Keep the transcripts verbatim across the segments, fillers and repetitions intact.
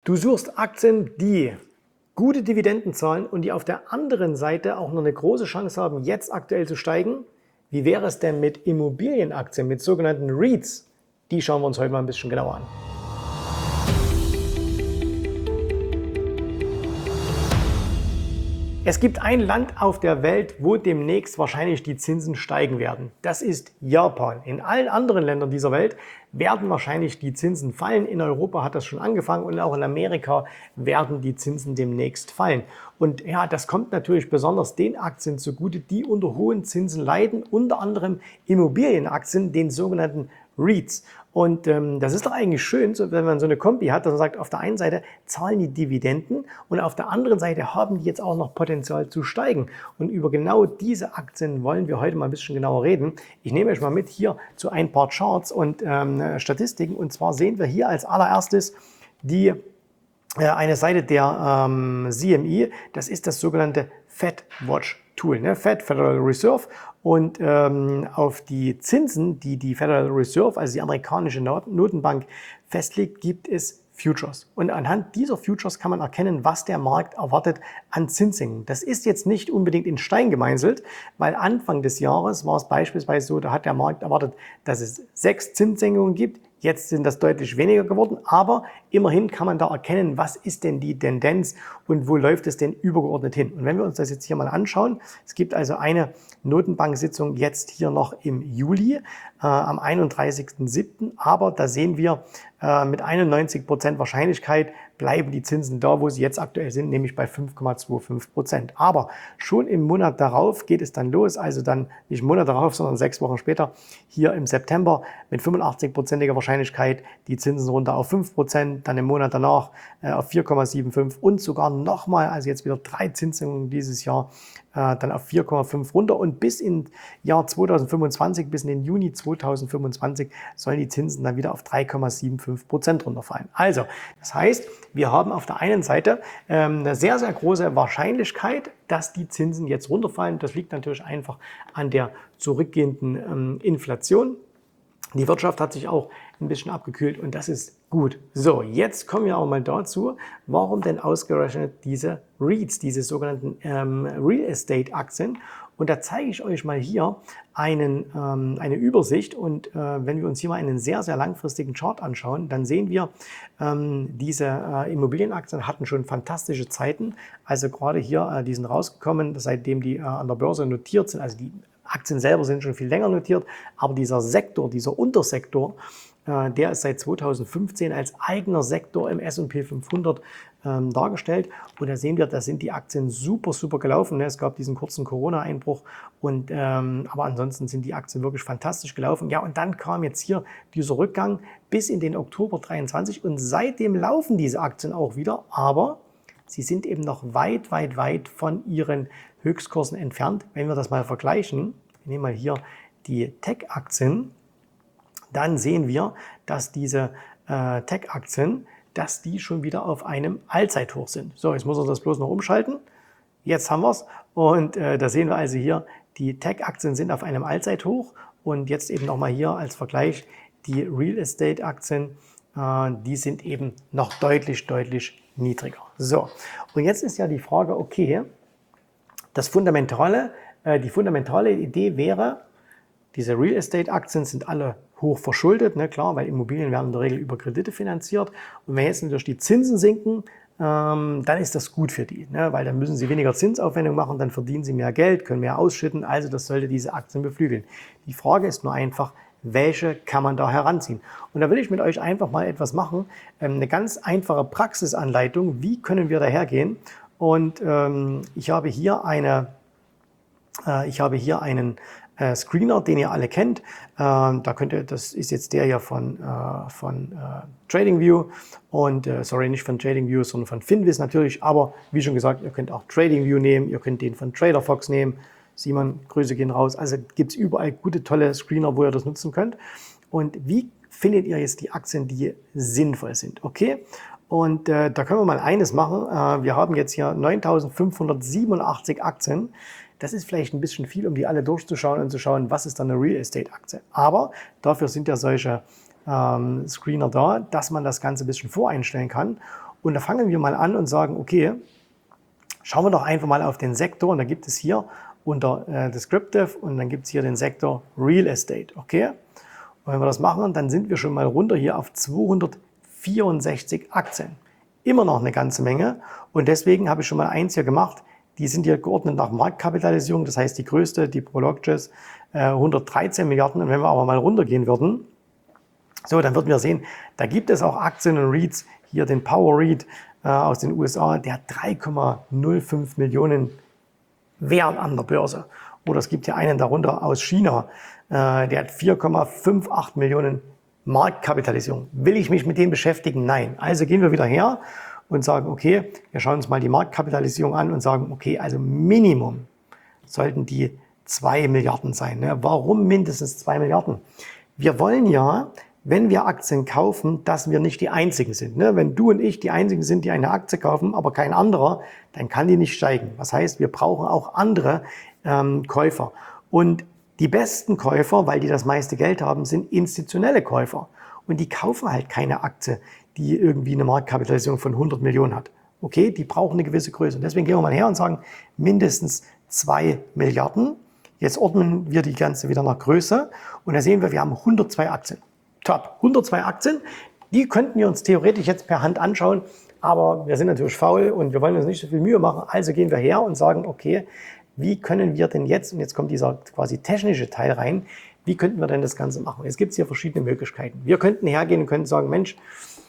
Du suchst Aktien, die gute Dividenden zahlen und die auf der anderen Seite auch noch eine große Chance haben, jetzt aktuell zu steigen. Wie wäre es denn mit Immobilienaktien, mit sogenannten REITs? Die schauen wir uns heute mal ein bisschen genauer an. Es gibt ein Land auf der Welt, wo demnächst wahrscheinlich die Zinsen steigen werden. Das ist Japan. In allen anderen Ländern dieser Welt werden wahrscheinlich die Zinsen fallen. In Europa hat das schon angefangen und auch in Amerika werden die Zinsen demnächst fallen. Und ja, das kommt natürlich besonders den Aktien zugute, die unter hohen Zinsen leiden, unter anderem Immobilienaktien, den sogenannten REITs. Und ähm, das ist doch eigentlich schön, so, wenn man so eine Kombi hat, dass man sagt, auf der einen Seite zahlen die Dividenden und auf der anderen Seite haben die jetzt auch noch Potenzial zu steigen. Und über genau diese Aktien wollen wir heute mal ein bisschen genauer reden. Ich nehme euch mal mit hier zu ein paar Charts und ähm, Statistiken. Und zwar sehen wir hier als allererstes die eine Seite der ähm, C M E, das ist das sogenannte Fed Watch Tool, ne? Fed, Federal Reserve. Und ähm, auf die Zinsen, die die Federal Reserve, also die amerikanische Notenbank, festlegt, gibt es Futures. Und anhand dieser Futures kann man erkennen, was der Markt erwartet an Zinssenkungen. Das ist jetzt nicht unbedingt in Stein gemeißelt, weil Anfang des Jahres war es beispielsweise so, da hat der Markt erwartet, dass es sechs Zinssenkungen gibt. Jetzt sind das deutlich weniger geworden, aber immerhin kann man da erkennen, was ist denn die Tendenz und wo läuft es denn übergeordnet hin. Und wenn wir uns das jetzt hier mal anschauen, es gibt also eine Notenbank-Sitzung jetzt hier noch im Juli, äh, am einunddreißigsten siebten Aber da sehen wir, äh, mit einundneunzig Prozent Wahrscheinlichkeit bleiben die Zinsen da, wo sie jetzt aktuell sind, nämlich bei fünf Komma fünfundzwanzig Prozent. Aber schon im Monat darauf geht es dann los, also dann nicht im Monat darauf, sondern sechs Wochen später, hier im September mit fünfundachtzig-prozentiger Wahrscheinlichkeit die Zinsen runter auf fünf Prozent, dann im Monat danach äh, auf vier Komma fünfundsiebzig und sogar nochmal, also jetzt wieder drei Zinssenkungen dieses Jahr, äh, dann auf vier Komma fünf runter und bis in Jahr zweitausendfünfundzwanzig, bis in den Juni zweitausendfünfundzwanzig sollen die Zinsen dann wieder auf drei Komma fünfundsiebzig Prozent runterfallen. Also, das heißt, wir haben auf der einen Seite ähm, eine sehr, sehr große Wahrscheinlichkeit, dass die Zinsen jetzt runterfallen. Das liegt natürlich einfach an der zurückgehenden ähm, Inflation. Die Wirtschaft hat sich auch ein bisschen abgekühlt und das ist gut. So, jetzt kommen wir auch mal dazu, warum denn ausgerechnet diese REITs, diese sogenannten ähm, Real Estate Aktien. Und da zeige ich euch mal hier einen, ähm, eine Übersicht und äh, wenn wir uns hier mal einen sehr, sehr langfristigen Chart anschauen, dann sehen wir, ähm, diese äh, Immobilienaktien hatten schon fantastische Zeiten. Also gerade hier, äh, die sind rausgekommen, seitdem die äh, an der Börse notiert sind, also die Aktien selber sind schon viel länger notiert, aber dieser Sektor, dieser Untersektor, äh, der ist seit zweitausendfünfzehn als eigener Sektor im S und P fünfhundert ähm, dargestellt. Und da sehen wir, da sind die Aktien super, super gelaufen. Ne? Es gab diesen kurzen Corona-Einbruch, und ähm, aber ansonsten sind die Aktien wirklich fantastisch gelaufen. Ja, und dann kam jetzt hier dieser Rückgang bis in den Oktober dreiundzwanzig und seitdem laufen diese Aktien auch wieder, aber sie sind eben noch weit, weit, weit von ihren Höchstkursen entfernt. Wenn wir das mal vergleichen, wir nehmen mal hier die Tech-Aktien, dann sehen wir, dass diese äh, Tech-Aktien, dass die schon wieder auf einem Allzeithoch sind. So, jetzt muss man das bloß noch umschalten. Jetzt haben wir es. Und äh, da sehen wir also hier, die Tech-Aktien sind auf einem Allzeithoch. Und jetzt eben nochmal hier als Vergleich die Real Estate-Aktien, äh, die sind eben noch deutlich, deutlich niedriger. So, und jetzt ist ja die Frage, okay, das fundamentale, äh, die fundamentale Idee wäre, diese Real Estate Aktien sind alle hoch verschuldet, ne, klar, weil Immobilien werden in der Regel über Kredite finanziert. Und wenn jetzt natürlich die Zinsen sinken, ähm, dann ist das gut für die, ne, weil dann müssen sie weniger Zinsaufwendung machen, dann verdienen sie mehr Geld, können mehr ausschütten, also das sollte diese Aktien beflügeln. Die Frage ist nur einfach, welche kann man da heranziehen? Und da will ich mit euch einfach mal etwas machen, ähm, eine ganz einfache Praxisanleitung, wie können wir dahergehen? Und ähm, ich habe hier eine, äh, ich habe hier einen äh, Screener, den ihr alle kennt. Ähm, da könnt ihr, das ist jetzt der hier von, äh, von äh, TradingView und äh, sorry, nicht von TradingView, sondern von Finviz natürlich. Aber wie schon gesagt, ihr könnt auch TradingView nehmen, ihr könnt den von TraderFox nehmen. Simon, Grüße gehen raus. Also gibt es überall gute, tolle Screener, wo ihr das nutzen könnt. Und wie findet ihr jetzt die Aktien, die sinnvoll sind? Okay. Und äh, da können wir mal eines machen. Äh, wir haben jetzt hier neuntausendfünfhundertsiebenundachtzig Aktien. Das ist vielleicht ein bisschen viel, um die alle durchzuschauen und zu schauen, was ist dann eine Real Estate Aktie. Aber dafür sind ja solche ähm, Screener da, dass man das Ganze ein bisschen voreinstellen kann. Und da fangen wir mal an und sagen, okay, schauen wir doch einfach mal auf den Sektor. Und da gibt es hier unter äh, Descriptive und dann gibt es hier den Sektor Real Estate. Okay? Und wenn wir das machen, dann sind wir schon mal runter hier auf zweihundertvierundsechzig Aktien. Immer noch eine ganze Menge. Und deswegen habe ich schon mal eins hier gemacht. Die sind hier geordnet nach Marktkapitalisierung. Das heißt, die größte, die Prologis, äh, hundertdreizehn Milliarden. Und wenn wir aber mal runtergehen würden, so, dann würden wir sehen, da gibt es auch Aktien und REITs. Hier den Power REIT äh, aus den U S A, der hat drei Komma null fünf Millionen Wert an der Börse. Oder es gibt hier einen darunter aus China, äh, der hat vier Komma achtundfünfzig Millionen Marktkapitalisierung. Will ich mich mit dem beschäftigen? Nein. Also gehen wir wieder her und sagen, okay, wir schauen uns mal die Marktkapitalisierung an und sagen, okay, also Minimum sollten die zwei Milliarden sein. Ne? Warum mindestens zwei Milliarden? Wir wollen ja, wenn wir Aktien kaufen, dass wir nicht die Einzigen sind. Ne? Wenn du und ich die Einzigen sind, die eine Aktie kaufen, aber kein anderer, dann kann die nicht steigen. Das heißt, wir brauchen auch andere ähm, Käufer. Und die besten Käufer, weil die das meiste Geld haben, sind institutionelle Käufer. Und die kaufen halt keine Aktie, die irgendwie eine Marktkapitalisierung von hundert Millionen hat. Okay, die brauchen eine gewisse Größe. Und deswegen gehen wir mal her und sagen, mindestens zwei Milliarden. Jetzt ordnen wir die ganze wieder nach Größe. Und da sehen wir, wir haben hundertzwei Aktien. Top, hundertzwei Aktien, die könnten wir uns theoretisch jetzt per Hand anschauen, aber wir sind natürlich faul und wir wollen uns nicht so viel Mühe machen, also gehen wir her und sagen, okay, wie können wir denn jetzt, und jetzt kommt dieser quasi technische Teil rein, wie könnten wir denn das Ganze machen? Jetzt gibt es hier verschiedene Möglichkeiten. Wir könnten hergehen und könnten sagen, Mensch,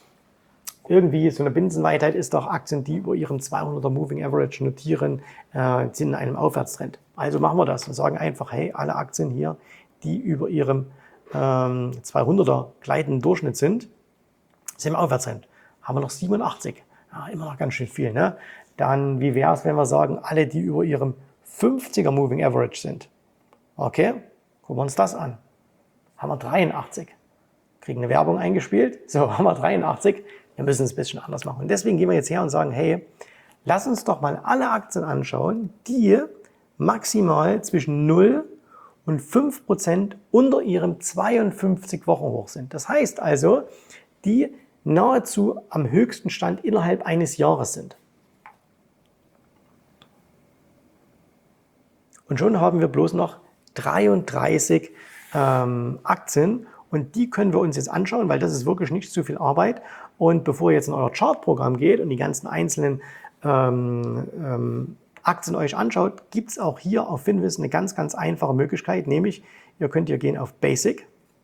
irgendwie so eine Binsenweisheit ist doch, Aktien, die über ihren zweihunderter Moving Average notieren, äh, sind in einem Aufwärtstrend. Also machen wir das und sagen einfach, hey, alle Aktien hier, die über ihrem zweihunderter gleitenden Durchschnitt sind, sind im Aufwärtstrend. Haben wir noch siebenundachtzig. Ja, immer noch ganz schön viel. Ne? Dann, wie wäre es, wenn wir sagen, alle, die über ihrem fünfziger Moving Average sind. Okay, gucken wir uns das an. Haben wir dreiundachtzig. Kriegen eine Werbung eingespielt. So, haben wir dreiundachtzig. Wir müssen es ein bisschen anders machen. Und deswegen gehen wir jetzt her und sagen, hey, lass uns doch mal alle Aktien anschauen, die maximal zwischen null und fünf Prozent unter ihrem zweiundfünfzig Wochen Hoch sind. Das heißt also, die nahezu am höchsten Stand innerhalb eines Jahres sind. Und schon haben wir bloß noch dreiunddreißig ähm, Aktien und die können wir uns jetzt anschauen, weil das ist wirklich nicht zu viel Arbeit. Und bevor ihr jetzt in euer Chartprogramm geht und die ganzen einzelnen ähm, ähm, Aktien euch anschaut, gibt es auch hier auf Finviz eine ganz, ganz einfache Möglichkeit, nämlich ihr könnt hier gehen auf Basic.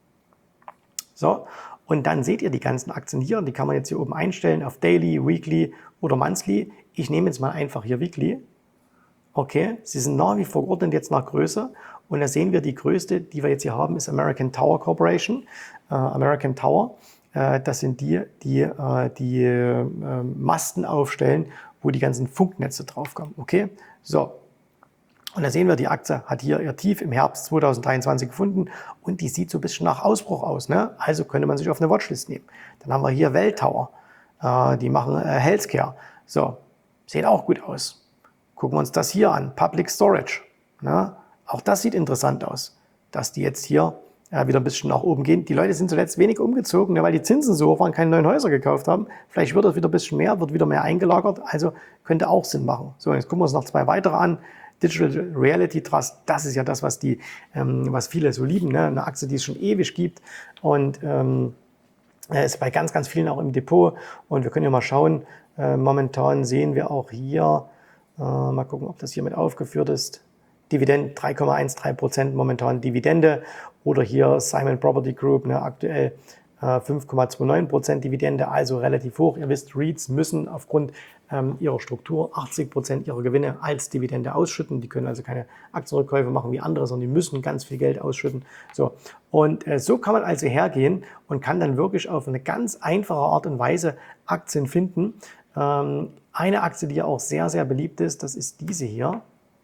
So, und dann seht ihr die ganzen Aktien hier und die kann man jetzt hier oben einstellen auf Daily, Weekly oder Monthly. Ich nehme jetzt mal einfach hier Weekly. Okay, sie sind nach wie vor geordnet jetzt nach Größe und da sehen wir, die größte, die wir jetzt hier haben, ist American Tower Corporation. Äh, American Tower, äh, das sind die, die äh, die äh, Masten aufstellen, wo die ganzen Funknetze draufkommen. Okay, so. Und da sehen wir, die Aktie hat hier ihr Tief im Herbst zweitausenddreiundzwanzig gefunden und die sieht so ein bisschen nach Ausbruch aus. Ne? Also könnte man sich auf eine Watchlist nehmen. Dann haben wir hier Welltower, äh, die machen äh, Healthcare. So, sieht auch gut aus. Gucken wir uns das hier an, Public Storage. Ne? Auch das sieht interessant aus, dass die jetzt hier äh, wieder ein bisschen nach oben gehen. Die Leute sind zuletzt wenig umgezogen, ne, weil die Zinsen so hoch waren, keine neuen Häuser gekauft haben. Vielleicht wird das wieder ein bisschen mehr, wird wieder mehr eingelagert, also könnte auch Sinn machen. So, jetzt gucken wir uns noch zwei weitere an. Digital Reality Trust, das ist ja das, was, die, ähm, was viele so lieben, ne? Eine Aktie, die es schon ewig gibt und ähm, ist bei ganz, ganz vielen auch im Depot. Und wir können ja mal schauen, äh, momentan sehen wir auch hier, äh, mal gucken, ob das hier mit aufgeführt ist, Dividende drei Komma dreizehn Prozent momentan Dividende oder hier Simon Property Group, ne, aktuell äh, fünf Komma neunundzwanzig Prozent Dividende, also relativ hoch. Ihr wisst, REITs müssen aufgrund ähm, ihrer Struktur achtzig Prozent ihrer Gewinne als Dividende ausschütten. Die können also keine Aktienrückkäufe machen wie andere, sondern die müssen ganz viel Geld ausschütten. So. Und äh, so kann man also hergehen und kann dann wirklich auf eine ganz einfache Art und Weise Aktien finden. Ähm, eine Aktie, die auch sehr, sehr beliebt ist, das ist diese hier.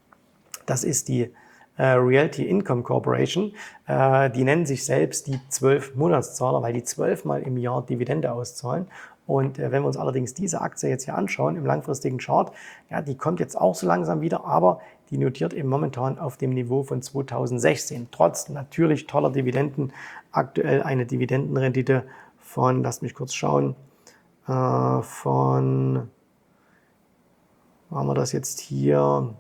Das ist die äh, Realty Income Corporation. Äh, die nennen sich selbst die zwölf Monatszahler, weil die zwölf Mal im Jahr Dividende auszahlen. Und äh, wenn wir uns allerdings diese Aktie jetzt hier anschauen, im langfristigen Chart, ja, die kommt jetzt auch so langsam wieder, aber die notiert eben momentan auf dem Niveau von zweitausendsechzehn. Trotz natürlich toller Dividenden, aktuell eine Dividendenrendite von, lasst mich kurz schauen, äh, von, machen wir das jetzt hier,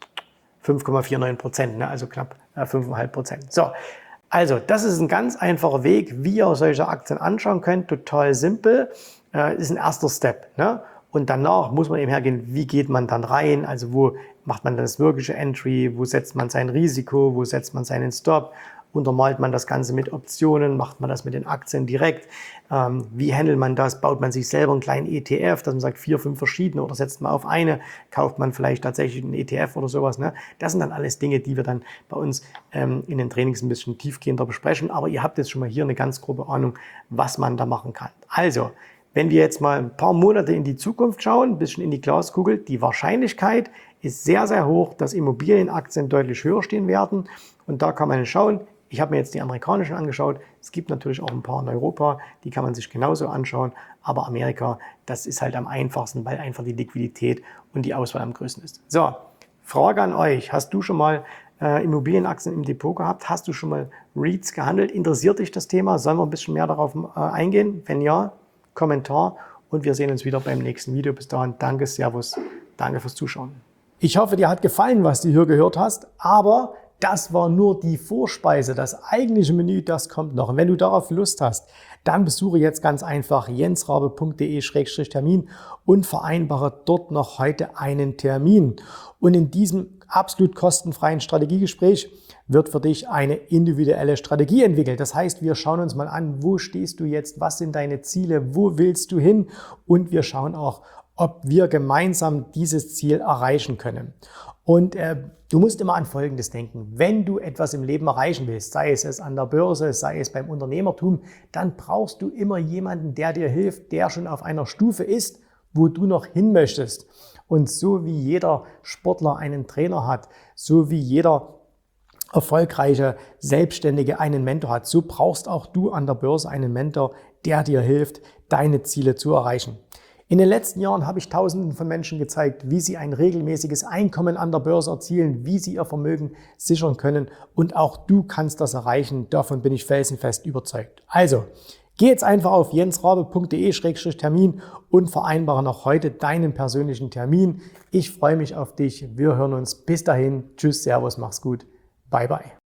fünf Komma neunundvierzig Prozent, ne? Also knapp äh, fünf Komma fünf Prozent. So, also das ist ein ganz einfacher Weg, wie ihr solche Aktien anschauen könnt, total simpel, äh, ist ein erster Step, ne? Und danach muss man eben hergehen, wie geht man dann rein, also wo macht man das wirkliche Entry, wo setzt man sein Risiko, wo setzt man seinen Stop, untermalt man das Ganze mit Optionen, macht man das mit den Aktien direkt, ähm, wie handelt man das, baut man sich selber einen kleinen E T F, dass man sagt vier, fünf verschiedene oder setzt man auf eine, kauft man vielleicht tatsächlich einen E T F oder sowas. Ne? Das sind dann alles Dinge, die wir dann bei uns ähm, in den Trainings ein bisschen tiefgehender besprechen, aber ihr habt jetzt schon mal hier eine ganz grobe Ahnung, was man da machen kann. Also, wenn wir jetzt mal ein paar Monate in die Zukunft schauen, ein bisschen in die Glaskugel, die Wahrscheinlichkeit ist sehr, sehr hoch, dass Immobilienaktien deutlich höher stehen werden. Und da kann man schauen, ich habe mir jetzt die amerikanischen angeschaut, es gibt natürlich auch ein paar in Europa, die kann man sich genauso anschauen, aber Amerika, das ist halt am einfachsten, weil einfach die Liquidität und die Auswahl am größten ist. So, Frage an euch, hast du schon mal äh, Immobilienaktien im Depot gehabt? Hast du schon mal REITs gehandelt? Interessiert dich das Thema? Sollen wir ein bisschen mehr darauf äh, eingehen? Wenn ja, Kommentar und wir sehen uns wieder beim nächsten Video. Bis dahin, danke, Servus, danke fürs Zuschauen. Ich hoffe, dir hat gefallen, was du hier gehört hast, aber das war nur die Vorspeise. Das eigentliche Menü, das kommt noch. Und wenn du darauf Lust hast, dann besuche jetzt ganz einfach jensrabe punkt de Schrägstrich Termin und vereinbare dort noch heute einen Termin. Und in diesem absolut kostenfreien Strategiegespräch wird für dich eine individuelle Strategie entwickelt. Das heißt, wir schauen uns mal an, wo stehst du jetzt, was sind deine Ziele, wo willst du hin und wir schauen auch, ob wir gemeinsam dieses Ziel erreichen können. Und äh, du musst immer an Folgendes denken. Wenn du etwas im Leben erreichen willst, sei es es an der Börse, sei es beim Unternehmertum, dann brauchst du immer jemanden, der dir hilft, der schon auf einer Stufe ist, wo du noch hin möchtest. Und so wie jeder Sportler einen Trainer hat, so wie jeder erfolgreiche Selbstständige einen Mentor hat, so brauchst auch du an der Börse einen Mentor, der dir hilft, deine Ziele zu erreichen. In den letzten Jahren habe ich Tausenden von Menschen gezeigt, wie sie ein regelmäßiges Einkommen an der Börse erzielen, wie sie ihr Vermögen sichern können und auch du kannst das erreichen. Davon bin ich felsenfest überzeugt. Also, geh jetzt einfach auf jensrabe punkt de Schrägstrich Termin und vereinbare noch heute deinen persönlichen Termin. Ich freue mich auf dich. Wir hören uns. Bis dahin. Tschüss, Servus, mach's gut. Bye, bye.